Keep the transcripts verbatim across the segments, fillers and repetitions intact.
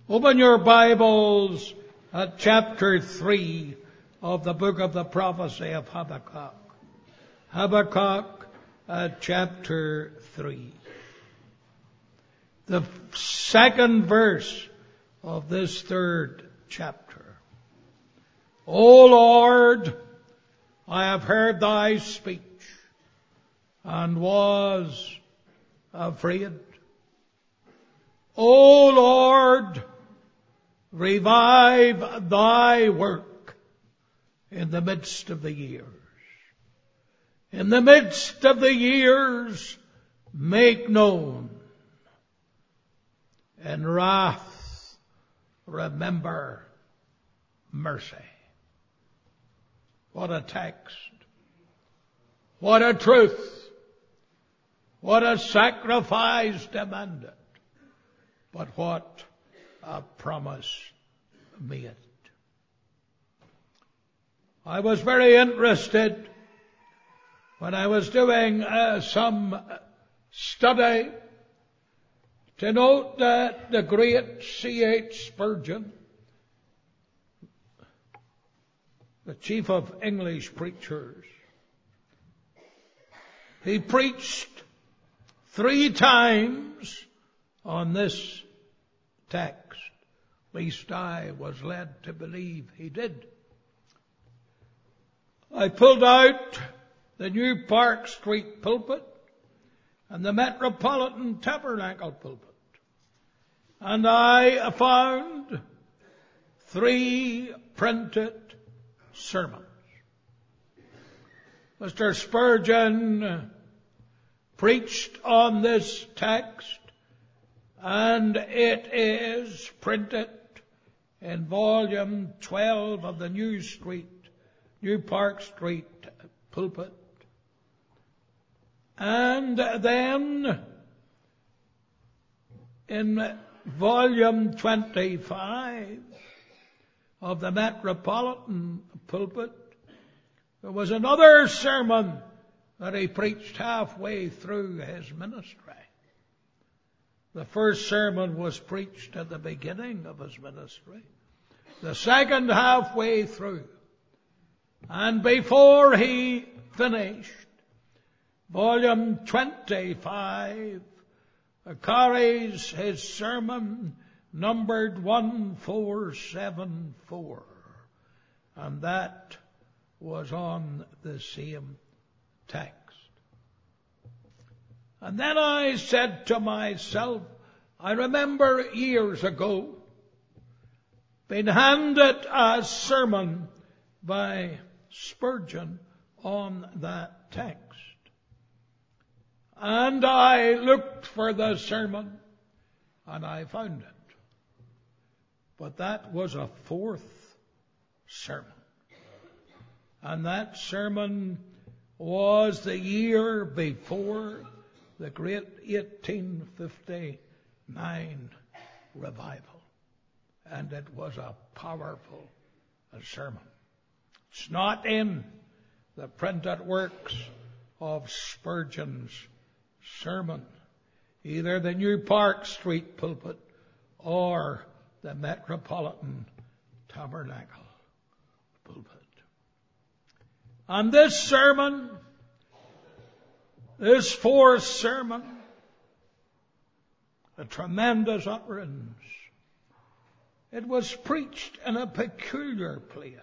Open your Bibles at chapter three of the book of the prophecy of Habakkuk. Habakkuk at chapter three. The second verse of this third chapter. O Lord, I have heard thy speech and was afraid. O Lord, revive thy work in the midst of the years. In the midst of the years, make known. In wrath, remember mercy. What a text. What a truth. What a sacrifice demanded. But what a promise made. I was very interested when I was doing uh, some study to note that the great C H Spurgeon, the chief of English preachers, he preached three times on this text. At least I was led to believe he did. I pulled out the New Park Street pulpit and the Metropolitan Tabernacle pulpit, and I found three printed sermons. Mister Spurgeon preached on this text, and it is printed in volume twelve of the New Street, New Park Street pulpit. And then in volume twenty-five of the Metropolitan pulpit, there was another sermon that he preached halfway through his ministry. The first sermon was preached at the beginning of his ministry. The second halfway through. And before he finished, volume twenty-five carries his sermon numbered one four seven four. And that was on the same text. And then I said to myself, I remember years ago being handed a sermon by Spurgeon on that text. And I looked for the sermon and I found it. But that was a fourth sermon. And that sermon was the year before the great eighteen fifty-nine revival. And it was a powerful sermon. It's not in the printed works of Spurgeon's sermon, either the New Park Street pulpit or the Metropolitan Tabernacle pulpit. And this sermon, this fourth sermon, a tremendous utterance. It was preached in a peculiar place.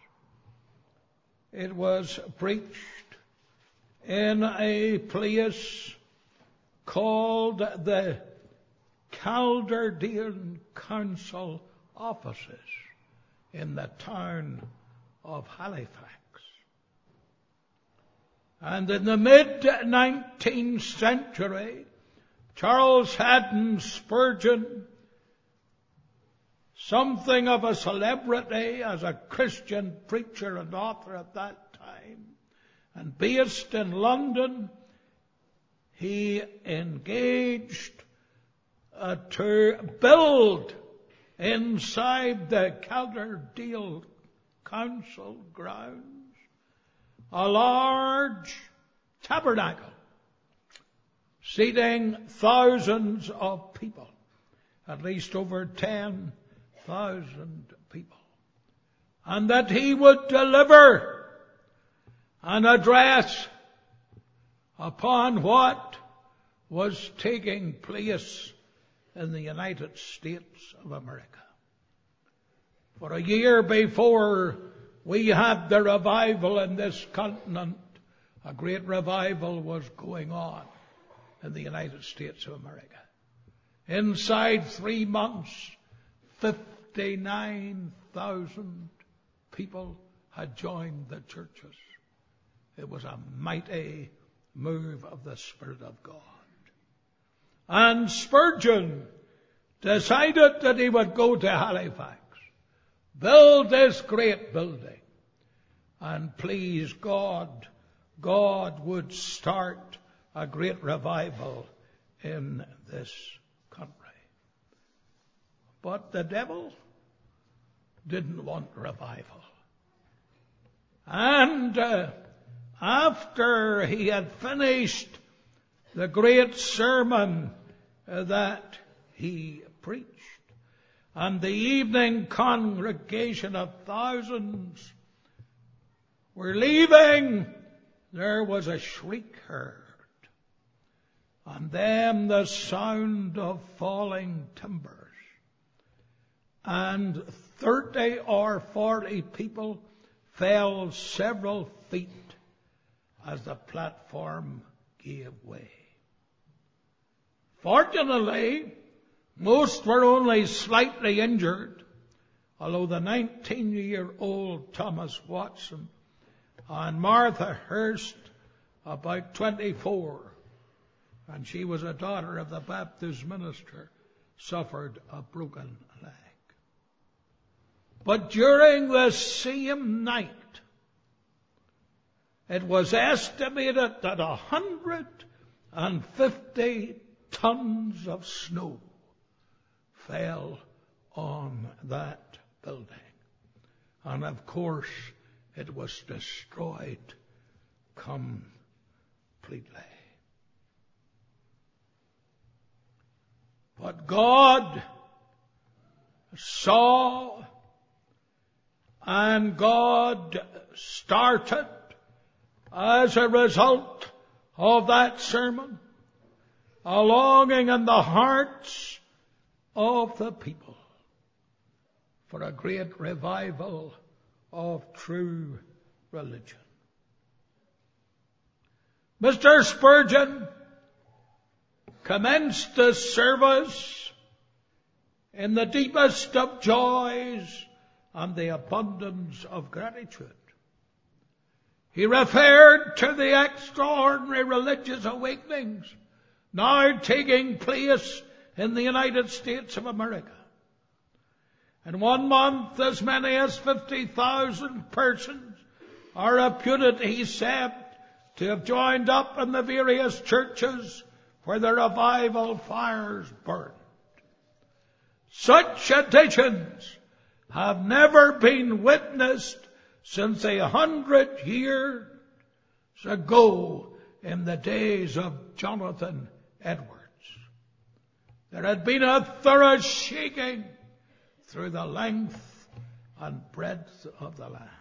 It was preached in a place called the Calderdale Council offices in the town of Halifax. And in the mid-nineteenth century, Charles Haddon Spurgeon, something of a celebrity as a Christian preacher and author at that time, and based in London, he engaged uh, to build inside the Calderdale Council grounds a large tabernacle seating thousands of people. at least over ten thousand people, and that he would deliver an address upon what was taking place in the United States of America. For a year before we had the revival in this continent, a great revival was going on in the United States of America. Inside three months, fifty-nine thousand people had joined the churches. It was a mighty move of the Spirit of God. And Spurgeon decided that he would go to Halifax, build this great building, and please God, God would start a great revival in this country. But the devil didn't want revival. And uh, after he had finished the great sermon uh, that he preached, and the evening congregation of thousands were leaving, there was a shriek heard, and then the sound of falling timbers, and thirty or forty people fell several feet as the platform gave way. Fortunately, most were only slightly injured, although the nineteen-year-old Thomas Watson and Martha Hurst, about twenty-four, and she was a daughter of the Baptist minister, suffered a broken leg. But during the same night, it was estimated that a hundred and fifty tons of snow fell on that building. And of course, it was destroyed completely. But God saw, and God started, as a result of that sermon, a longing in the hearts of the people for a great revival of true religion. Mister Spurgeon commenced the service in the deepest of joys and the abundance of gratitude. He referred to the extraordinary religious awakenings now taking place in the United States of America. In one month, as many as fifty thousand persons are reputed, he said, to have joined up in the various churches where the revival fires burned. Such additions have never been witnessed since a hundred years ago in the days of Jonathan Edwards. There had been a thorough shaking through the length and breadth of the land.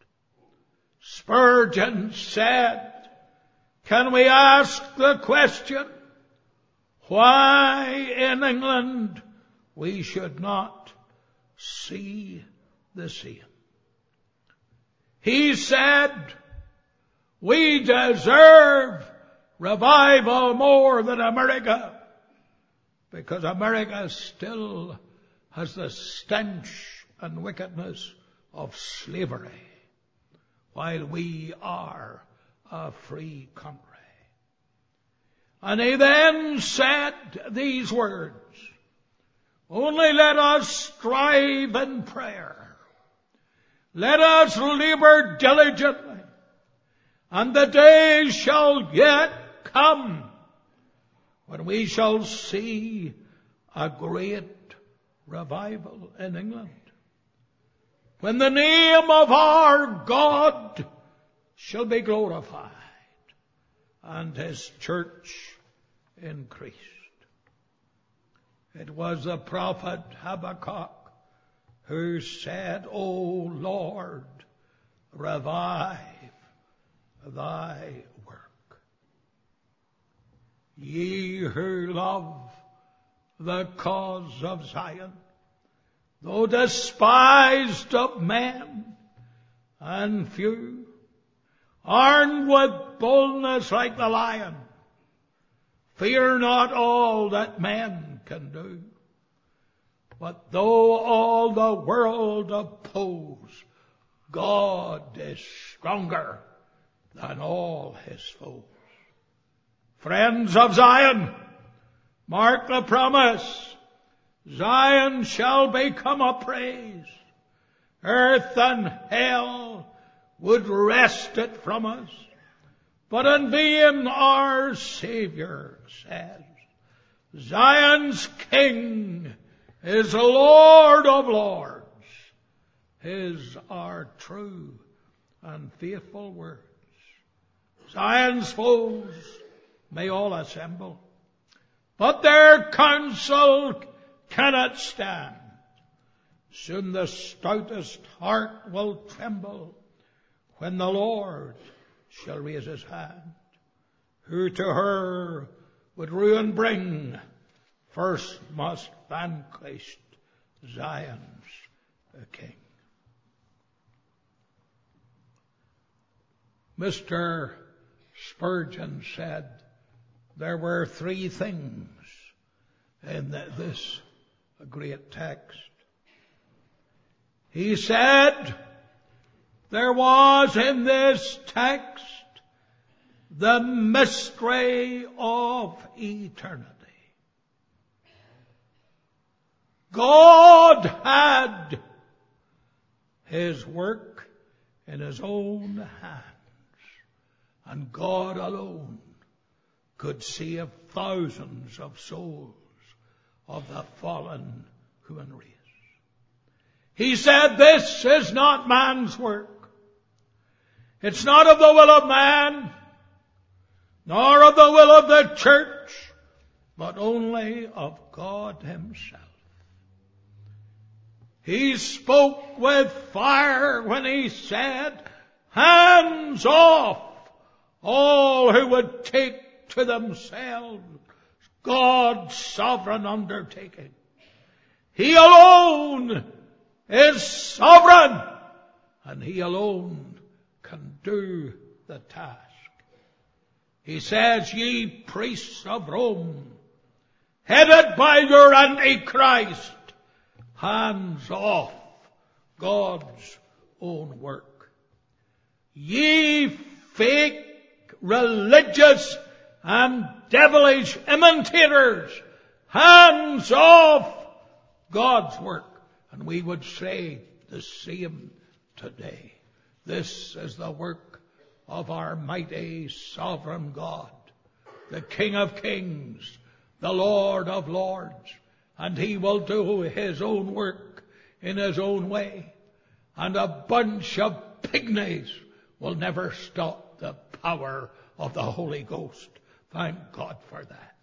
Spurgeon said, can we ask the question why in England we should not see the same? He said, we deserve revival more than America, because America still has the stench and wickedness of slavery, while we are a free country. And he then said these words, only let us strive in prayer. Let us labor diligently, and the day shall yet come when we shall see a great revival in England, when the name of our God shall be glorified and his church increased. It was the prophet Habakkuk who said, O Lord, revive thy work. Ye who love the cause of Zion, though despised of men and few, armed with boldness like the lion, fear not all that men can do. But though all the world oppose, God is stronger than all his foes. Friends of Zion, mark the promise. Zion shall become a praise. Earth and hell would wrest it from us. But in vain our Savior says, Zion's King is the Lord of lords. His are true and faithful words. Zion's foes may all assemble, but their counsel cannot stand. Soon the stoutest heart will tremble when the Lord shall raise his hand. Who to her would ruin bring, first must vanquish Zion's king. Mister Spurgeon said there were three things in this great text. He said there was in this text the mystery of eternity. God had his work in his own hands, and God alone could save thousands of souls of the fallen human race. He said, this is not man's work. It's not of the will of man, nor of the will of the church, but only of God himself. He spoke with fire when he said, hands off all who would take to themselves God's sovereign undertaking. He alone is sovereign, and he alone can do the task. He says, ye priests of Rome, headed by your Antichrist, hands off God's own work. Ye fake, religious, and devilish imitators, hands off God's work. And we would say the same today. This is the work of our mighty sovereign God, the King of kings, the Lord of lords, and he will do his own work in his own way. And a bunch of pygmies will never stop the power of the Holy Ghost. Thank God for that.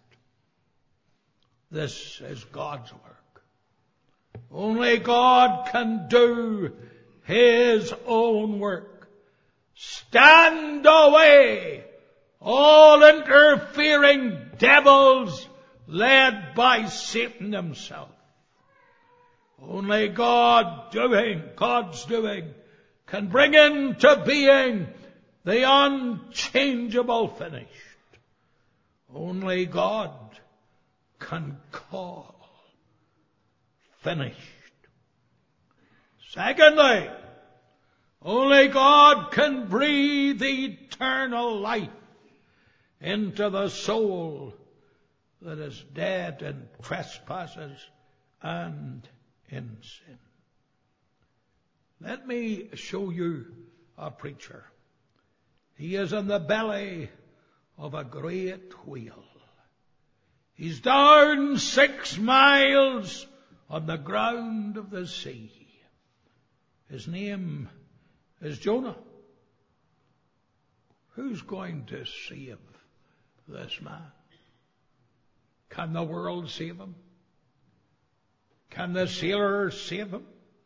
This is God's work. Only God can do his own work. Stand away, all interfering devils led by Satan himself. Only God doing, God's doing, can bring into being the unchangeable finished. Only God can call finished. Secondly, only God can breathe eternal life into the soul that is dead in trespasses and in sin. Let me show you a preacher. He is in the belly of a great whale. He's down six miles on the ground of the sea. His name is Jonah. Who's going to save this man? Can the world save him? Can the sailors save him?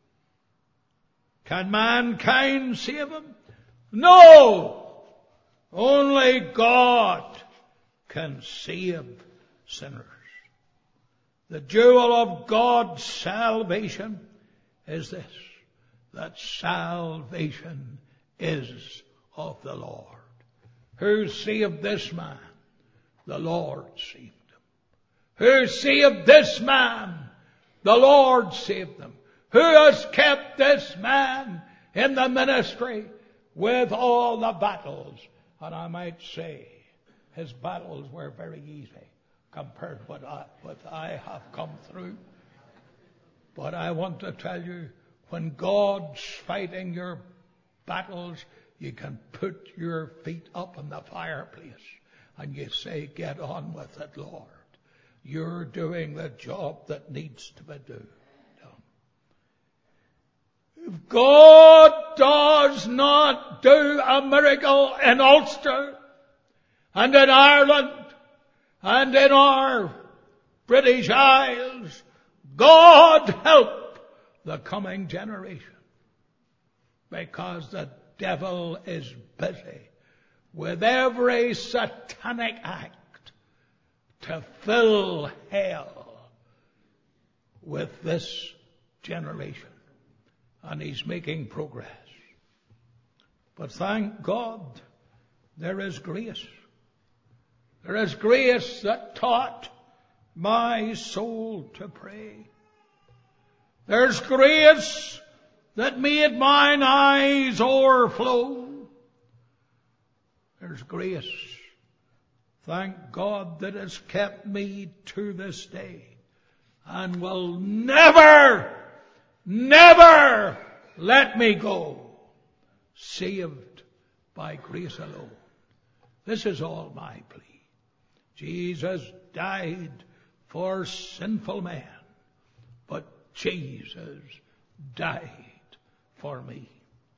Can mankind save him? No! Only God can save sinners. The jewel of God's salvation is this, that salvation is of the Lord. Who saved this man? The Lord saved him. Who saved this man? The Lord saved him. Who has kept this man in the ministry with all the battles? And I might say his battles were very easy compared to what I, what I have come through. But I want to tell you, when God's fighting your battles, you can put your feet up in the fireplace and you say, get on with it, Lord. You're doing the job that needs to be done. If God does not do a miracle in Ulster and in Ireland and in our British Isles, God help the coming generation. Because the devil is busy with every satanic act to fill hell with this generation. And he's making progress. But thank God, there is grace. There is grace that taught my soul to pray. There's grace that made mine eyes overflow. There's grace, thank God, that has kept me to this day and will never, never let me go, saved by grace alone. This is all my plea. Jesus died for sinful men, but Jesus died for me.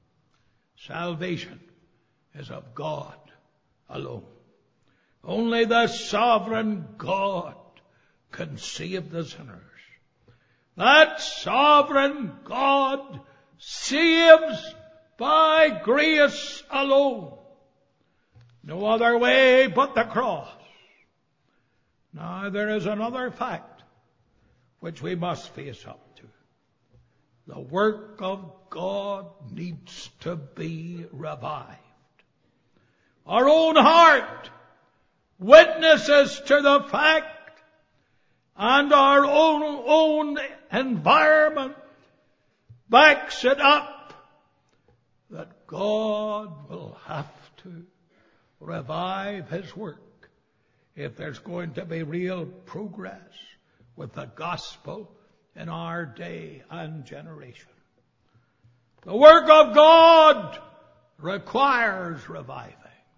Salvation is of God alone. Only the sovereign God can save the sinners. That sovereign God saves by grace alone. No other way but the cross. Now there is another fact which we must face up to. The work of God needs to be revived. Our own heart witnesses to the fact, and our own, own environment backs it up, that God will have to revive His work if there's going to be real progress with the gospel in our day and generation. The work of God requires reviving.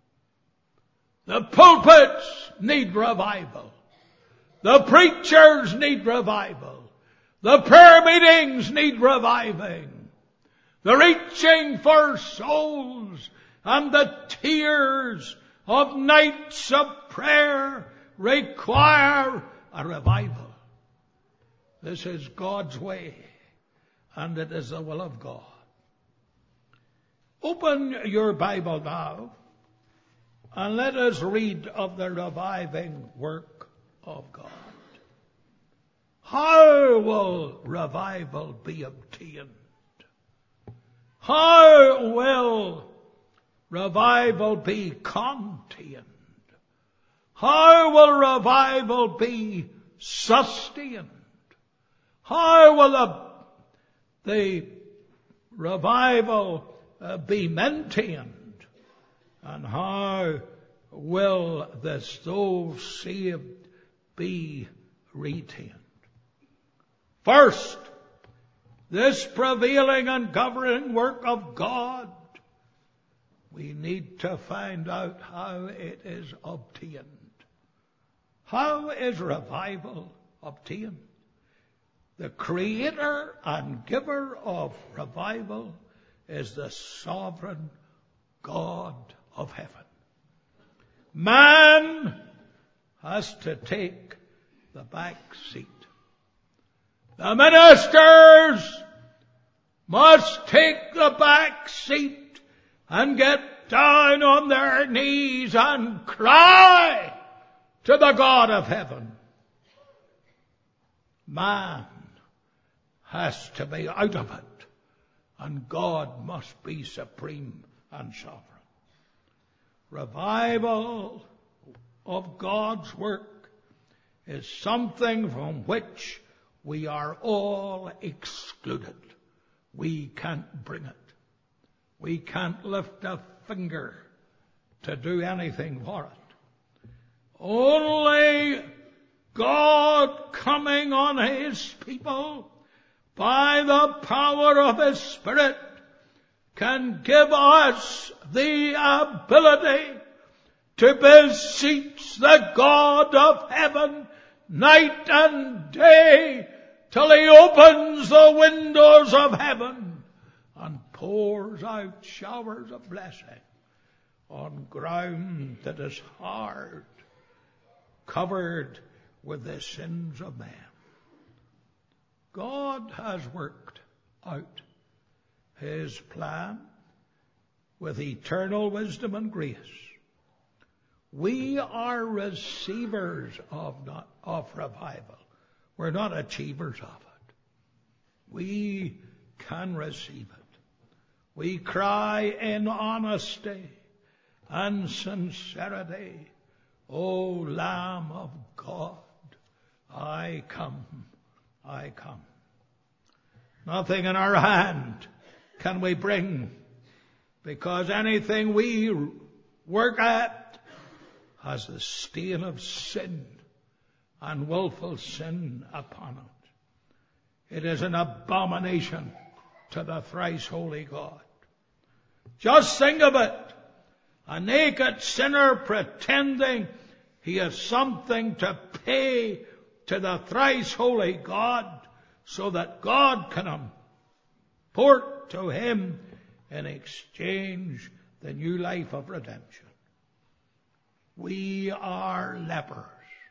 The pulpits need revival. The preachers need revival. The prayer meetings need reviving. The reaching for souls and the tears of nights of prayer require a revival. This is God's way, and it is the will of God. Open your Bible now, and let us read of the reviving work of God. How will revival be obtained? How will revival be contained? How will revival be sustained? How will the, the revival uh, be maintained? And how will the souls saved be retained? First, this prevailing and governing work of God, we need to find out how it is obtained. How is revival obtained? The creator and giver of revival is the sovereign God of heaven. Man has to take the back seat. The ministers must take the back seat and get down on their knees and cry to the God of heaven. Man has to be out of it, and God must be supreme and sovereign. Revival of God's work is something from which we are all excluded. We can't bring it. We can't lift a finger to do anything for it. Only God coming on His people by the power of His Spirit can give us the ability to beseech the God of heaven night and day till He opens the windows of heaven and pours out showers of blessing on ground that is hard, covered with the sins of man. God has worked out His plan with eternal wisdom and grace. We are receivers of, not, of revival. We're not achievers of it. We can receive it. We cry in honesty and sincerity, O Lamb of God, I come, I come. Nothing in our hand can we bring, because anything we work at has the stain of sin and willful sin upon it. It is an abomination to the thrice holy God. Just think of it. A naked sinner pretending he has something to pay to the thrice holy God so that God can impart to him in exchange the new life of redemption. We are lepers.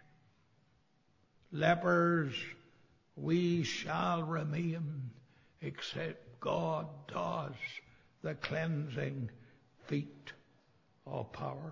Lepers we shall remain, except God does the cleansing feat of power.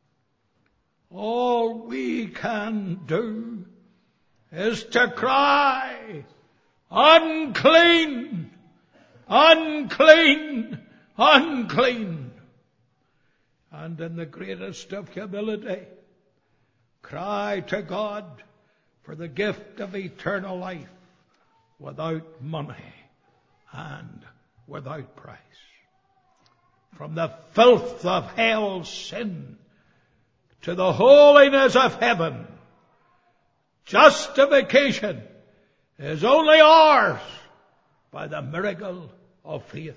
All we can do is to cry, unclean, unclean, unclean. And in the greatest of humility, cry to God for the gift of eternal life without money and without price. From the filth of hell's sin to the holiness of heaven, justification is only ours by the miracle of faith.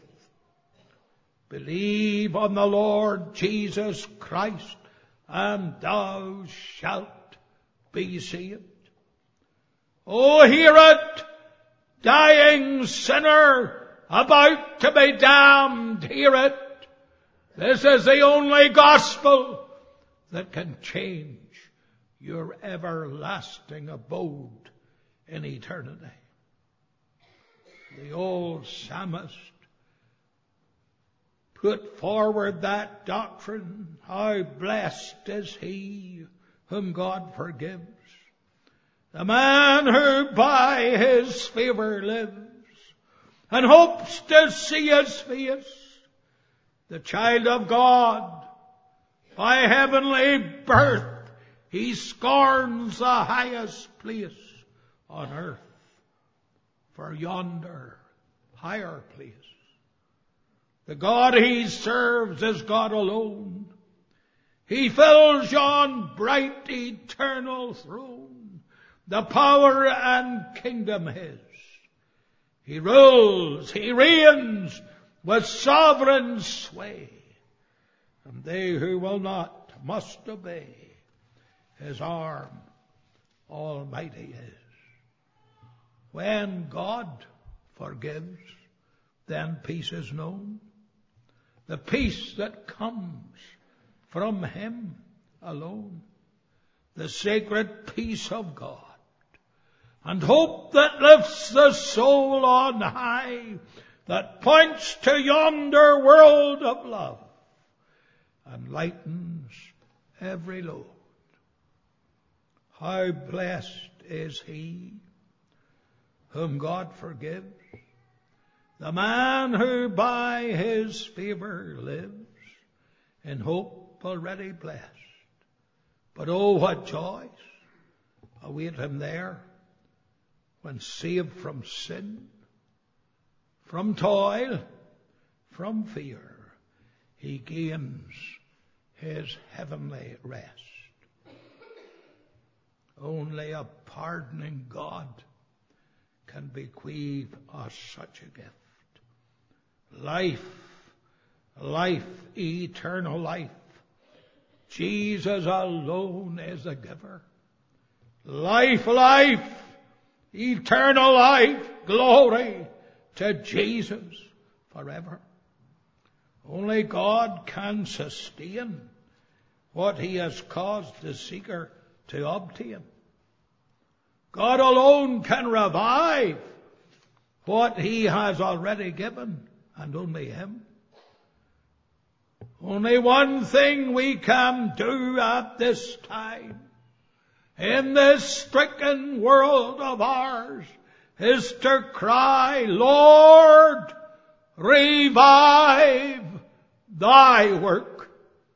Believe on the Lord Jesus Christ, and thou shalt be saved. Oh, hear it, dying sinner, about to be damned, hear it. This is the only gospel that can change your everlasting abode in eternity. The old psalmist put forward that doctrine, how blessed is he whom God forgives. The man who by his favor lives and hopes to see his face. The child of God, by heavenly birth, he scorns the highest place on earth for yonder higher place. The God he serves is God alone. He fills yon bright eternal throne, the power and kingdom his. He rules, he reigns with sovereign sway, and they who will not must obey. His arm almighty is. When God forgives, then peace is known. The peace that comes from Him alone. The sacred peace of God. and hope that lifts the soul on high, that points to yonder world of love and lightens every load. How blessed is he whom God forgives, the man who by his favor lives, in hope already blessed. But oh, what joys await him there, when saved from sin, from toil, from fear, he gains his heavenly rest. Only a pardoning God can bequeath us such a gift. Life, life, eternal life. Jesus alone is the giver. Life, life, eternal life, glory to Jesus forever. Only God can sustain what he has caused the seeker to obtain. God alone can revive what he has already given, and only him. Only one thing we can do at this time, in this stricken world of ours, is to cry, Lord, revive thy work.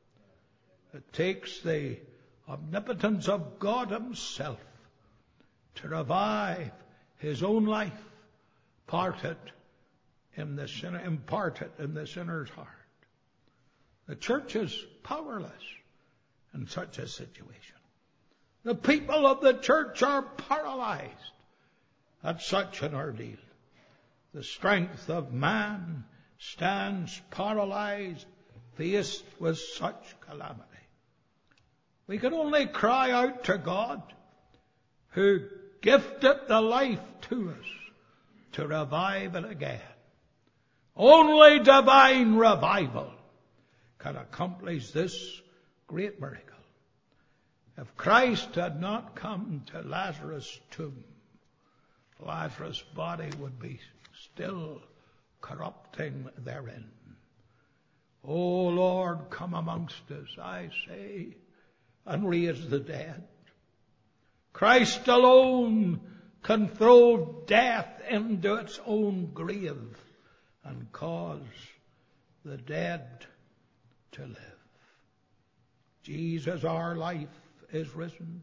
It takes the omnipotence of God himself to revive his own life, parted in the sinner, imparted in the sinner's heart. The church is powerless in such a situation. The people of the church are paralyzed at such an ordeal. The strength of man stands paralyzed, faced with such calamity. We can only cry out to God, who gifted the life to us, to revive it again. Only divine revival can accomplish this great miracle. If Christ had not come to Lazarus' tomb, Lazarus' body would be still corrupting therein. O Lord, come amongst us, I say, and raise the dead. Christ alone can throw death into its own grave and cause the dead to live. Jesus, our life, is risen.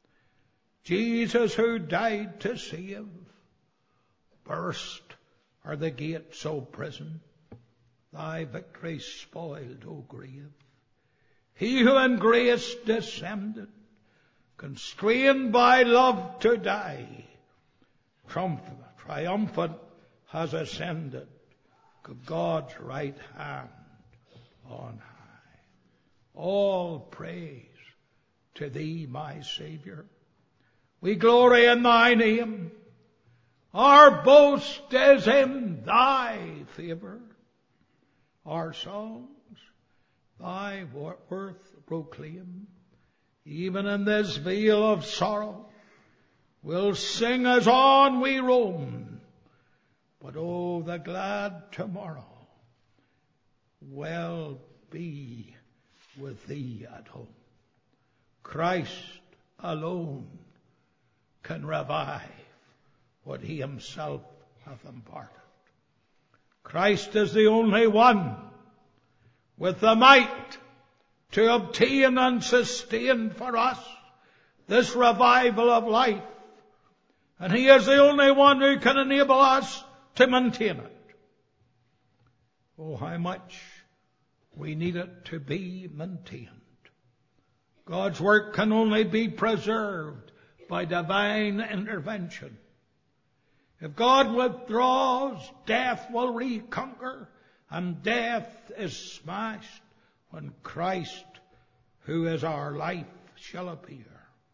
Jesus, who died to save, burst are the gates, O prison. Thy victory spoiled, O grave. He who in grace descended, constrained by love to die, triumphant has ascended to God's right hand on high. All praise to thee, my Savior. We glory in thy name. Our boast is in thy favor. Our songs thy worth proclaim. Even in this vale of sorrow, we'll sing as on we roam. But oh, the glad tomorrow will be with thee at home. Christ alone can revive what he himself hath imparted. Christ is the only one with the might to obtain and sustain for us this revival of life. And he is the only one who can enable us to maintain it. Oh, how much we need it to be maintained. God's work can only be preserved by divine intervention. If God withdraws, death will reconquer, and death is smashed when Christ, who is our life, shall appear.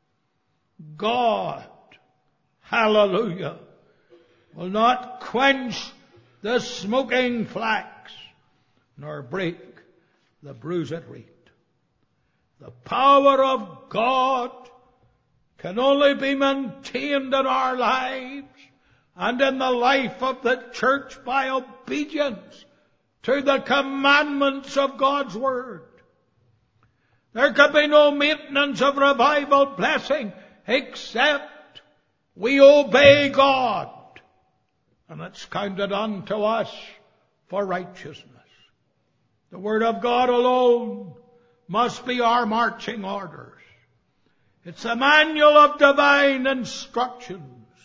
God, hallelujah, will not quench the smoking flax, nor break the bruised reed. The power of God can only be maintained in our lives and in the life of the church by obedience to the commandments of God's Word. There can be no maintenance of revival blessing except we obey God, and it's counted unto us for righteousness. The Word of God alone must be our marching orders. It's a manual of divine instructions.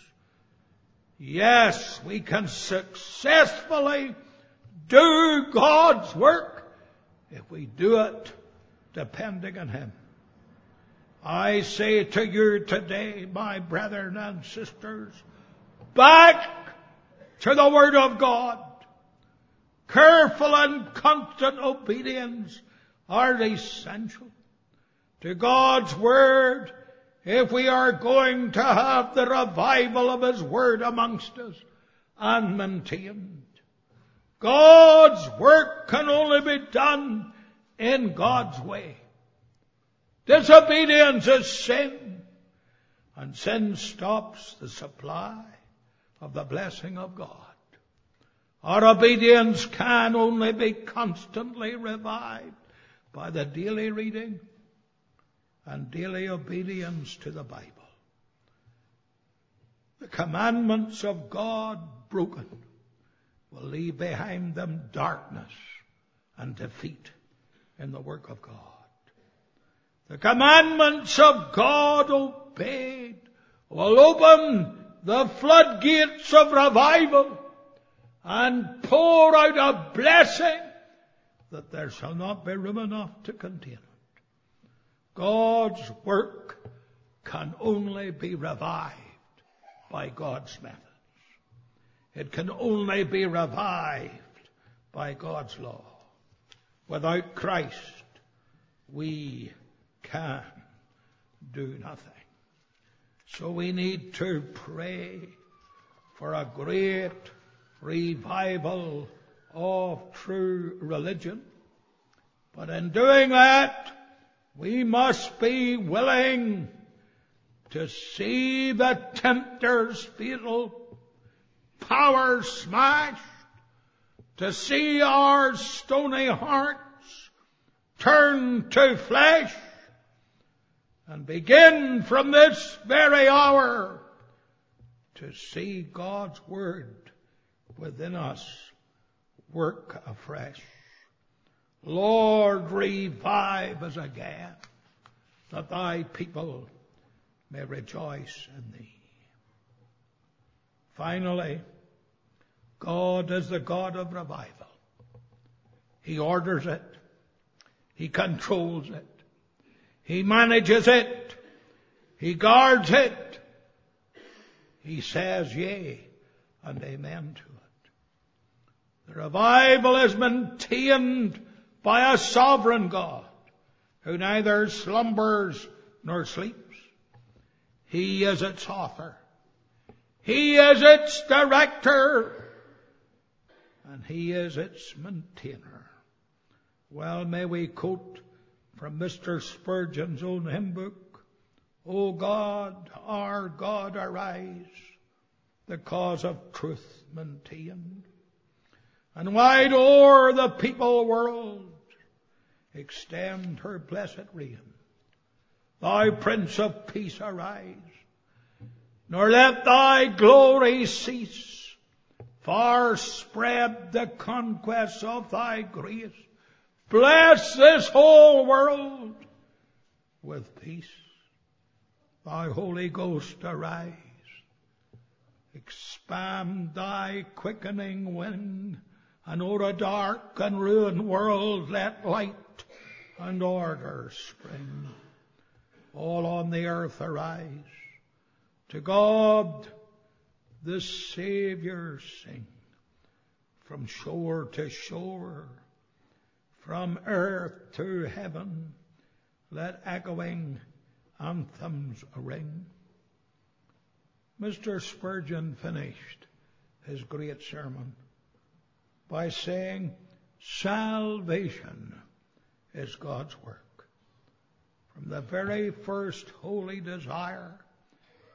Yes, we can successfully do God's work if we do it depending on Him. I say to you today, my brethren and sisters, back to the Word of God. Careful and constant obedience are essential to God's Word if we are going to have the revival of His Word amongst us and maintained. God's work can only be done in God's way. Disobedience is sin, and sin stops the supply of the blessing of God. Our obedience can only be constantly revived by the daily reading and daily obedience to the Bible. The commandments of God broken will leave behind them darkness and defeat in the work of God. The commandments of God obeyed will open the floodgates of revival and pour out a blessing that there shall not be room enough to contain it. God's work can only be revived by God's methods. It can only be revived by God's law. Without Christ, we can do nothing. So we need to pray for a great revival of true religion. But in doing that, we must be willing to see the tempter's fatal power smashed, to see our stony hearts turn to flesh, and begin from this very hour to see God's Word within us work afresh. Lord, revive us again, that thy people may rejoice in thee. Finally, God is the God of revival. He orders it. He controls it. He manages it. He guards it. He says yea and amen to it. The revival is maintained by a sovereign God who neither slumbers nor sleeps. He is its author. He is its director. And He is its maintainer. Well, may we quote from Mister Spurgeon's own hymn book, O God, our God, arise, the cause of truth maintained, and wide o'er the people world extend her blessed reign. Thou Prince of Peace, arise, nor let thy glory cease. Far spread the conquests of thy grace. Bless this whole world with peace. Thy Holy Ghost, arise. Expand thy quickening wind, and o'er a dark and ruined world let light and order spring. All on the earth arise. To God the Saviour sing. From shore to shore, from earth to heaven, let echoing anthems ring. Mister Spurgeon finished his great sermon by saying, salvation is God's work. From the very first holy desire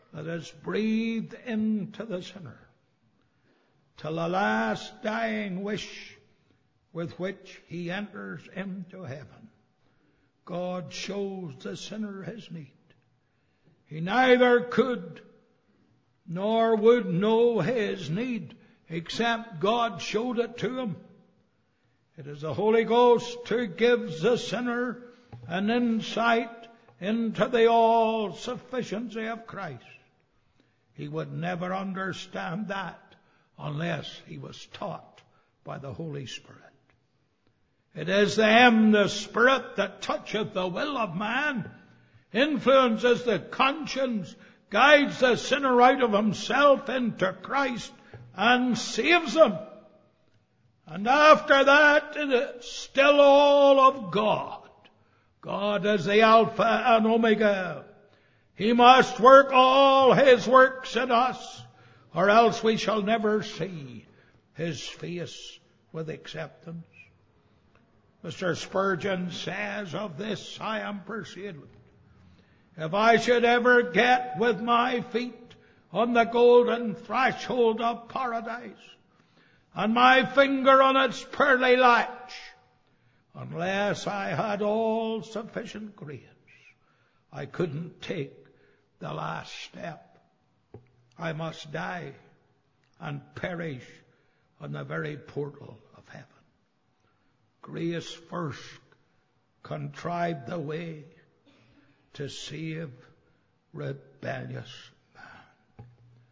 that is breathed into the sinner, till the last dying wish with which he enters into heaven, God shows the sinner his need. He neither could nor would know his need except God showed it to him. It is the Holy Ghost who gives the sinner an insight into the all-sufficiency of Christ. He would never understand that unless he was taught by the Holy Spirit. It is then the Spirit that toucheth the will of man, influences the conscience, guides the sinner out of himself into Christ, and saves him. And after that, it is still all of God. God is the Alpha and Omega. He must work all His works in us, or else we shall never see His face with acceptance. Mister Spurgeon says, of this I am persuaded. If I should ever get with my feet on the golden threshold of paradise, and my finger on its pearly latch, unless I had all sufficient grace, I couldn't take the last step. I must die and perish on the very portal of heaven. Grace first contrived the way to save rebellious man.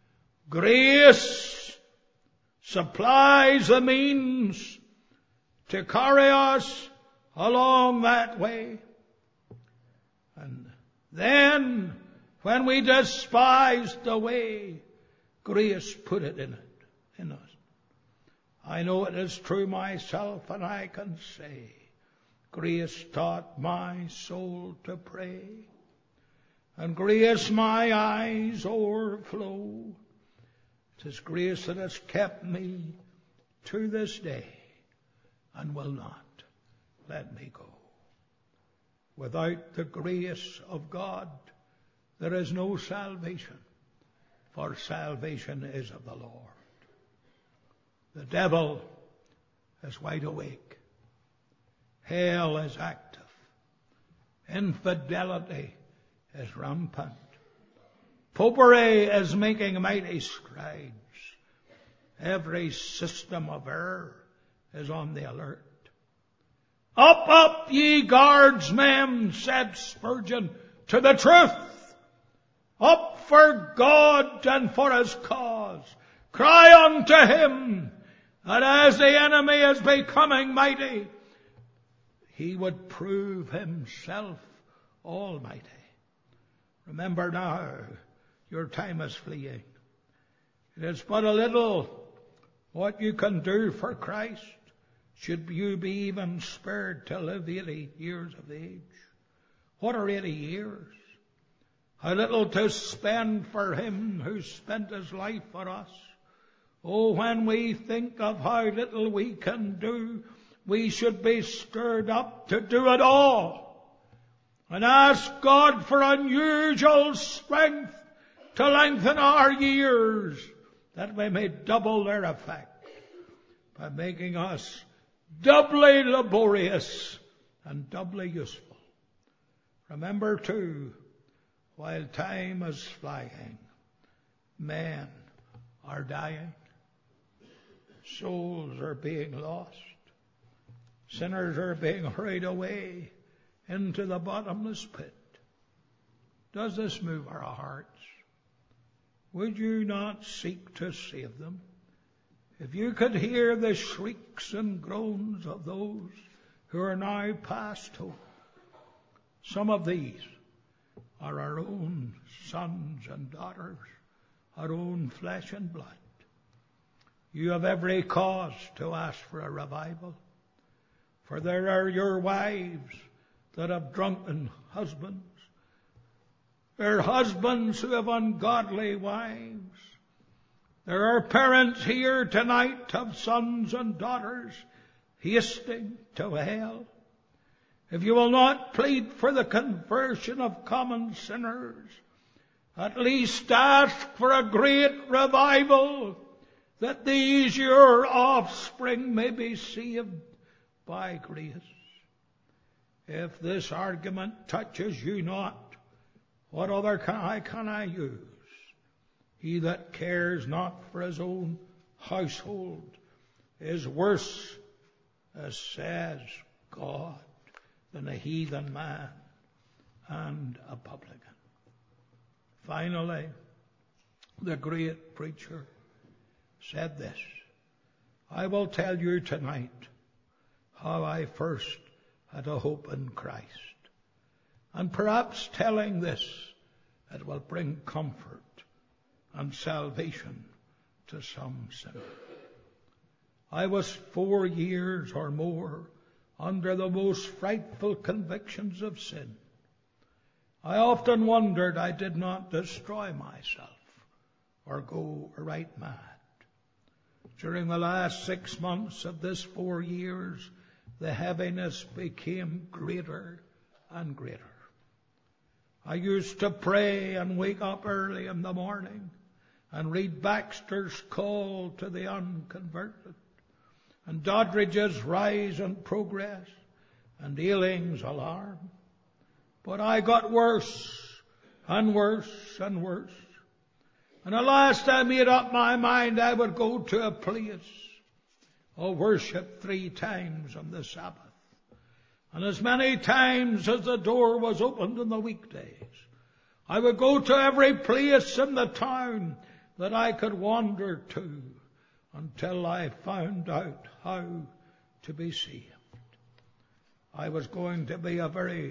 Grace supplies the means to carry us along that way. And then, when we despised the way, grace put it in it, in us. I know it is true myself, and I can say, grace taught my soul to pray, and grace my eyes o'erflow. 'Tis grace that has kept me to this day, and will not let me go. Without the grace of God, there is no salvation, for salvation is of the Lord. The devil is wide awake. Hell is active. Infidelity is rampant. Popery is making mighty strides. Every system of error is on the alert. Up, up, ye guardsmen, said Spurgeon, to the truth. Up for God and for His cause. Cry unto Him that as the enemy is becoming mighty, He would prove Himself almighty. Remember now, your time is fleeing. It is but a little what you can do for Christ, should you be even spared to live eighty years of age. What are eighty years? How little to spend for Him who spent His life for us. Oh, when we think of how little we can do, we should be stirred up to do it all. And ask God for unusual strength to lengthen our years, that we may double their effect by making us doubly laborious and doubly useful. Remember too, while time is flying, men are dying, souls are being lost, sinners are being hurried away into the bottomless pit. Does this move our hearts? Would you not seek to save them? If you could hear the shrieks and groans of those who are now past hope, some of these are our own sons and daughters, our own flesh and blood. You have every cause to ask for a revival, for there are your wives that have drunken husbands. There are husbands who have ungodly wives. There are parents here tonight of sons and daughters hasting to hell. If you will not plead for the conversion of common sinners, At least ask for a great revival, that these your offspring may be saved by grace. If this argument touches you not, what other can I, can I use? He that cares not for his own household is worse, as says God, than a heathen man and a publican. Finally, the great preacher said this: I will tell you tonight how I first had a hope in Christ. And perhaps telling this, it will bring comfort and salvation to some sinner. I was four years or more under the most frightful convictions of sin. I often wondered I did not destroy myself or go right mad. During the last six months of this four years, the heaviness became greater and greater. I used to pray and wake up early in the morning and read Baxter's Call to the Unconverted, and Doddridge's Rise and Progress, and Ealing's Alarm. But I got worse and worse and worse. And at last I made up my mind I would go to a place of worship three times on the Sabbath, and as many times as the door was opened on the weekdays. I would go to every place in the town that I could wander to until I found out how to be saved. I was going to be a very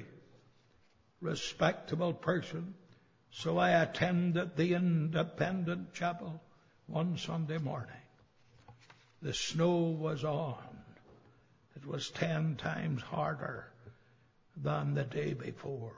respectable person, so I attended the Independent Chapel one Sunday morning. The snow was on. It was ten times harder than the day before.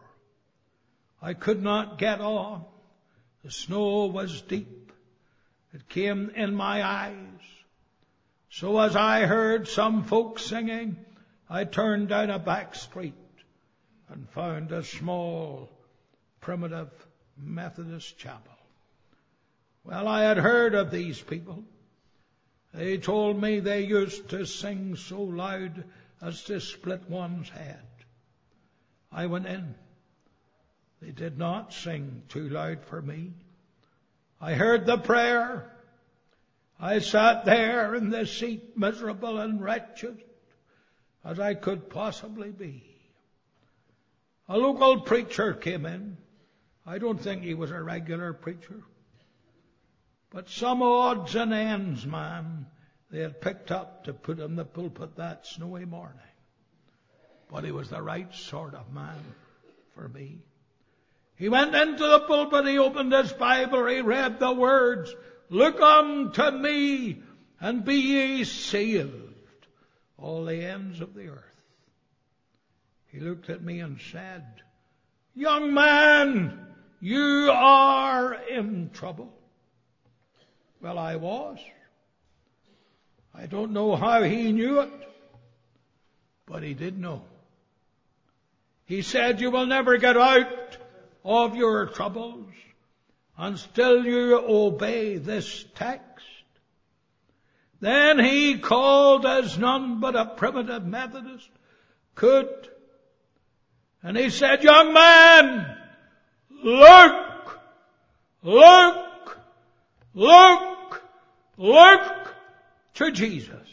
I could not get on. The snow was deep. It came in my eyes. So as I heard some folks singing, I turned down a back street and found a small, primitive Methodist chapel. Well, I had heard of these people. They told me they used to sing so loud as to split one's head. I went in. They did not sing too loud for me. I heard the prayer. I sat there in the seat, miserable and wretched as I could possibly be. A local preacher came in. I don't think he was a regular preacher, but some odds and ends man they had picked up to put in the pulpit that snowy morning. But he was the right sort of man for me. He went into the pulpit, he opened his Bible, he read the words, "Look unto me and be ye saved, all the ends of the earth." He looked at me and said, "Young man, you are in trouble." Well, I was. I don't know how he knew it, but he did know. He said, "You will never get out of your troubles until you obey this text." Then he called as none but a primitive Methodist could, and he said, "Young man, look, look, look, look to Jesus."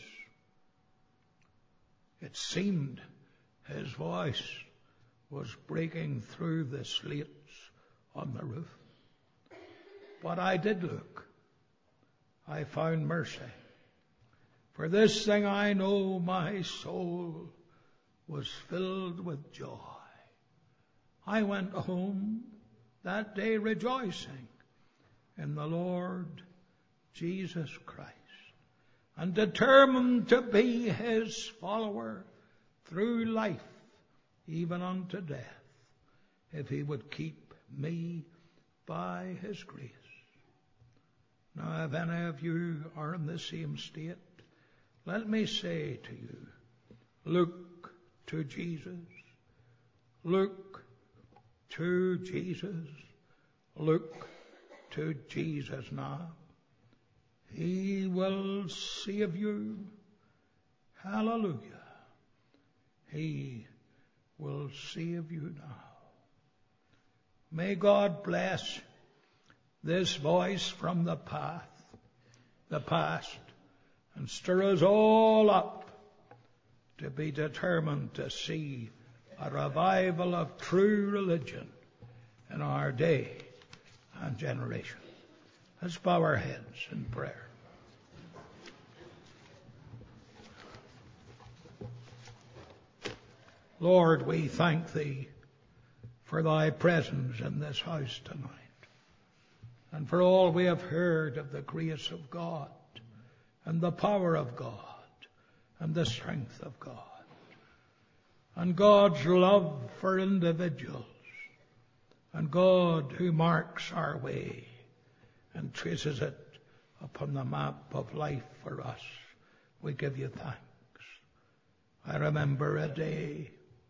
It seemed his voice was breaking through the slates on the roof. But I did look. I found mercy. For this thing I know, my soul was filled with joy. I went home that day rejoicing in the Lord Jesus Christ, and determined to be his follower through life, even unto death, if he would keep me by his grace. Now, if any of you are in the same state, let me say to you, look to Jesus. Look to Jesus. Look to Jesus now. He will save you. Hallelujah. He will save you now. May God bless this voice from the path, the past, and stir us all up to be determined to see a revival of true religion in our day and generation. Let's bow our heads in prayer. Lord, we thank Thee for Thy presence in this house tonight, and for all we have heard of the grace of God, and the power of God, and the strength of God, and God's love for individuals, and God who marks our way and traces it upon the map of life for us. We give you thanks. I remember a day,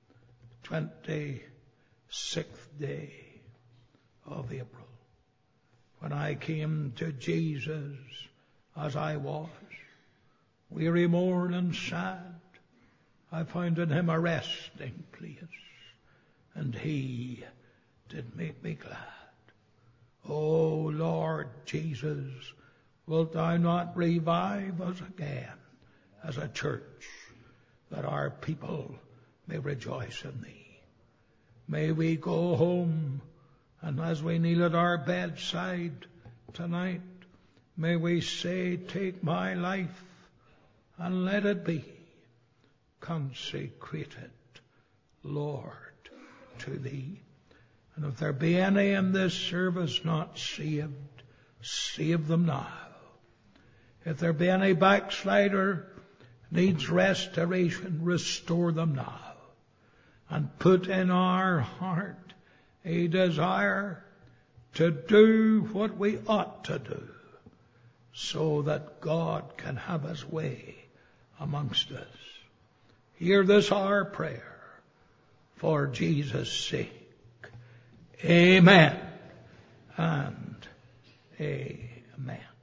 twenty-sixth day of April, when I came to Jesus as I was, weary, worn, and sad. I found in Him a resting place, and He did make me glad. O Lord Jesus, wilt Thou not revive us again as a church, that our people may rejoice in Thee? May we go home, and as we kneel at our bedside tonight, may we say, take my life and let it be consecrated, Lord, to Thee. And if there be any in this service not saved, save them now. If there be any backslider needs restoration, restore them now. And put in our heart a desire to do what we ought to do, so that God can have His way amongst us. Hear this our prayer for Jesus' sake. Amen and amen.